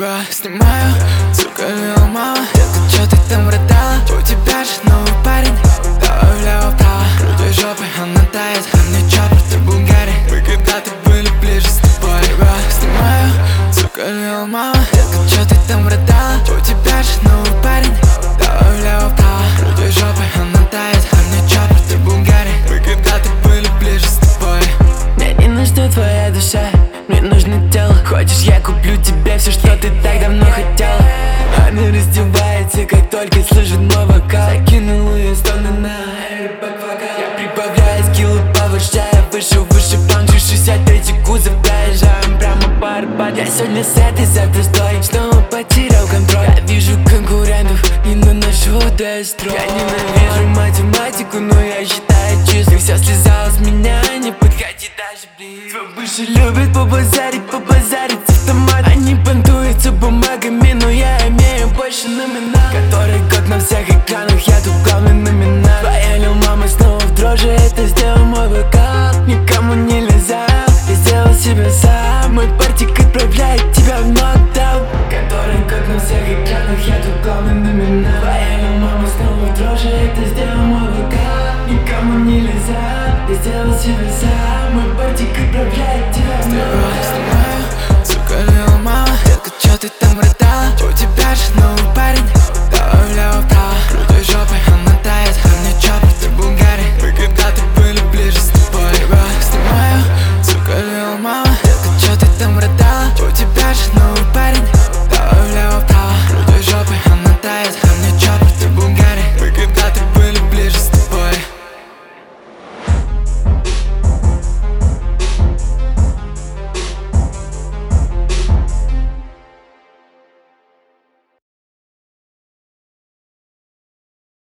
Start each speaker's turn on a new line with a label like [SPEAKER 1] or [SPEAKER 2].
[SPEAKER 1] тебя снимаю, сука, лил мама. Детка, чё ты там рыдала? У тебя же новый парень. Давай влево-вправо, крути жопой, она тает. А мне чопор, ты Булгарий. Мы когда-то были ближе с тобой. Тебя снимаю, сука, лил мама. Детка, чё ты там рыдала? У тебя же новый парень. Давай влево-вправо, крути жопой, она тает. А мне чопор, ты Булгарий. Мы когда-то были ближе с тобой.
[SPEAKER 2] Мне не нужна твоя душа, мне нужно тело. Хочешь, я куплю тебе все, что ты так давно хотела. Она раздевается, как только слышит мой вокал. Закинул ее стоны на бэк-вокал. Я прибавляю скиллы, повышая выше панчи. 63-й кузов, проезжаем прямо по Арбату. Я сегодня с этой, завтра с той, снова потерял контроль. Я вижу конкурентов и наношу дестрой. Я ненавижу математику, но я считаю числа. Все слезало с меня, не подходи даже ближе. Твой бывший любит побазарить с автоматом. Они понтуются бумагами, но я имею больше номинал. Который год на всех экранах, я тут главный номинал. Твоя лил мама снова в дрожи, это сделал мой вокал. Никому нельзя, я сделал себя сам. Мой партик отправляет тебя в нокдаун. Который год на всех экранах, я тут главный номинал. Твоя лил мама снова в дрожи, это сделал мой вокал. Никому нельзя, я сделал себя сам. Мой партик отправляет тебя в нокдаун.
[SPEAKER 1] Снимаю, сука, лил мама. Детка, чё ты там рыдала? У тебя же новый парень.